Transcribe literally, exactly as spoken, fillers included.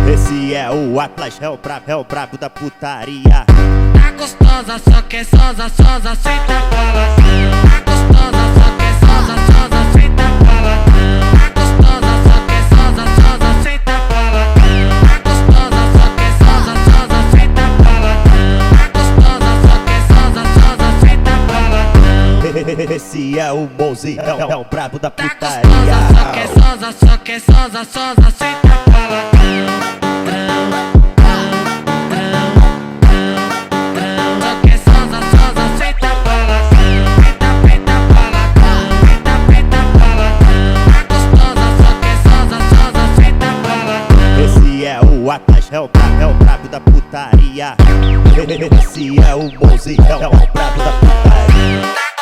Esse é o Atlas, é o brabo, é o brabo da putaria. Tá gostosa, só quer sosa, sosa, senta palatão. Tá gostosa, só quer sosa, sosa, senta palatão. Tá gostosa, só quer sosa, sosa, senta palatão. Tá gostosa, só quer sosa, sosa, senta palatão. Tá gostosa, só quer sosa, sosa, senta palatão. Esse é o Mozi, é, o- é o brabo da Tá putaria. gostosa, só quer sosa, só quer sosa, sosa, senta palatão. Só quer sosa, sosa, senta palatão. Penta, penta, palatão. Penta, penta, palatão. Tá gostosa, só quer sosa, sosa, senta palatão. Esse é o Atlas, é o brabo, é o brabo da putaria. Esse é o Mozi, é, o- é o brabo da putaria.